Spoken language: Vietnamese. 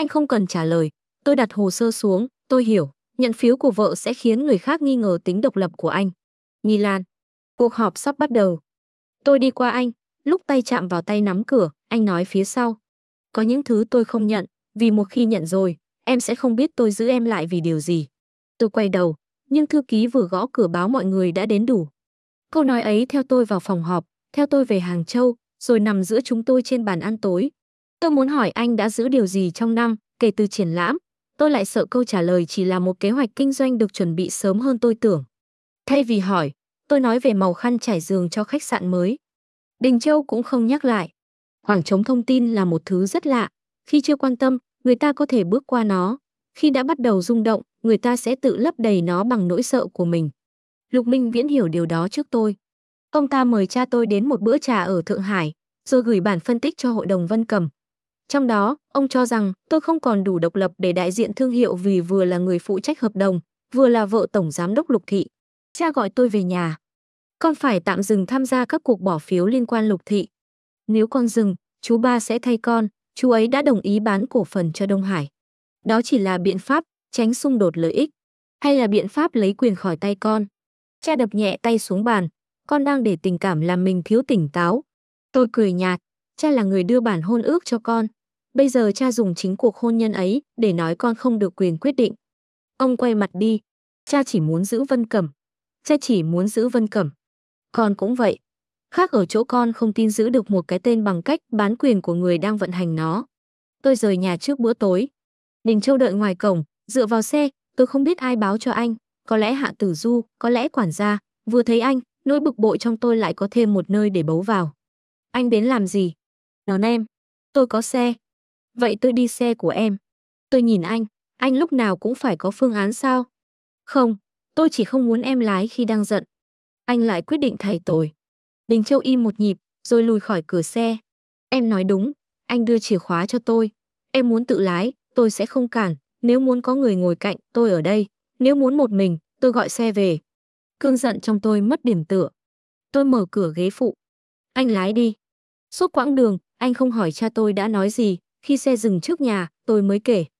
Anh không cần trả lời. Tôi đặt hồ sơ xuống, tôi hiểu, nhận phiếu của vợ sẽ khiến người khác nghi ngờ tính độc lập của anh. Milan. Cuộc họp sắp bắt đầu. Tôi đi qua anh, lúc tay chạm vào tay nắm cửa, anh nói phía sau. Có những thứ tôi không nhận, vì một khi nhận rồi, em sẽ không biết tôi giữ em lại vì điều gì. Tôi quay đầu, nhưng thư ký vừa gõ cửa báo mọi người đã đến đủ. Câu nói ấy theo tôi vào phòng họp, theo tôi về Hàng Châu, rồi nằm giữa chúng tôi trên bàn ăn tối. Tôi muốn hỏi anh đã giữ điều gì trong năm, kể từ triển lãm. Tôi lại sợ câu trả lời chỉ là một kế hoạch kinh doanh được chuẩn bị sớm hơn tôi tưởng. Thay vì hỏi, tôi nói về màu khăn trải giường cho khách sạn mới. Đình Châu cũng không nhắc lại. Khoảng trống thông tin là một thứ rất lạ. Khi chưa quan tâm, người ta có thể bước qua nó. Khi đã bắt đầu rung động, người ta sẽ tự lấp đầy nó bằng nỗi sợ của mình. Lục Minh Viễn hiểu điều đó trước tôi. Ông ta mời cha tôi đến một bữa trà ở Thượng Hải, rồi gửi bản phân tích cho Hội đồng Vân Cầm. Trong đó, ông cho rằng tôi không còn đủ độc lập để đại diện thương hiệu vì vừa là người phụ trách hợp đồng, vừa là vợ tổng giám đốc Lục Thị. Cha gọi tôi về nhà. Con phải tạm dừng tham gia các cuộc bỏ phiếu liên quan Lục Thị. Nếu con dừng, chú ba sẽ thay con, chú ấy đã đồng ý bán cổ phần cho Đông Hải. Đó chỉ là biện pháp tránh xung đột lợi ích, hay là biện pháp lấy quyền khỏi tay con? Cha đập nhẹ tay xuống bàn, con đang để tình cảm làm mình thiếu tỉnh táo. Tôi cười nhạt, cha là người đưa bản hôn ước cho con. Bây giờ cha dùng chính cuộc hôn nhân ấy để nói con không được quyền quyết định. Ông quay mặt đi, cha chỉ muốn giữ Vân Cẩm. Cha chỉ muốn giữ Vân Cẩm. Con cũng vậy. Khác ở chỗ con không tin giữ được một cái tên bằng cách bán quyền của người đang vận hành nó. Tôi rời nhà trước bữa tối. Đình Châu đợi ngoài cổng, dựa vào xe, tôi không biết ai báo cho anh. Có lẽ Hạ Tử Du, có lẽ quản gia. Vừa thấy anh, nỗi bực bội trong tôi lại có thêm một nơi để bấu vào. Anh đến làm gì? Đón em. Tôi có xe. Vậy tôi đi xe của em. Tôi nhìn anh lúc nào cũng phải có phương án sao? Không, tôi chỉ không muốn em lái khi đang giận. Anh lại quyết định thay tội. Đình Châu im một nhịp, rồi lùi khỏi cửa xe. Em nói đúng, anh đưa chìa khóa cho tôi. Em muốn tự lái, tôi sẽ không cản. Nếu muốn có người ngồi cạnh, tôi ở đây. Nếu muốn một mình, tôi gọi xe về. Cơn giận trong tôi mất điểm tựa. Tôi mở cửa ghế phụ. Anh lái đi. Suốt quãng đường, anh không hỏi cha tôi đã nói gì. Khi xe dừng trước nhà, tôi mới kể.